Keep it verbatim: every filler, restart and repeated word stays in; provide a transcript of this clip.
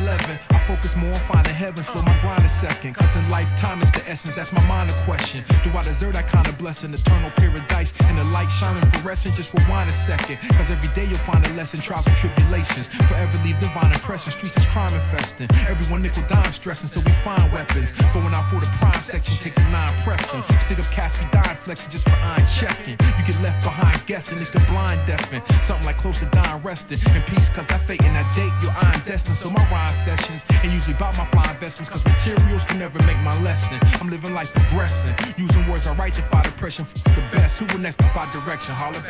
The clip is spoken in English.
eleven. I focus more on finding heaven, slow my grind a second. Cause in life, time is the essence, that's my mind a question. Do I deserve that kind of blessing? Eternal paradise and the light shining fluorescent, just rewind a second. Cause every day you'll find a lesson, trials and tribulations. Forever leave divine impression, streets is crime infesting. Everyone nickel dime stressing, so we find weapons. Going out for the prime section, take the nine pressing. Stick up cast be dying flexing just for iron checking. You get left behind guessing if the blind deafin'. Something like close to dying resting. In peace cause that fate and that date, you're iron destined. So my rhyme sessions ain't usually about my fly investments. Cause materials can never make my lesson. I'm living life progressing. Using words I write to fight depression for the best. Who will next defy direction? Holler back.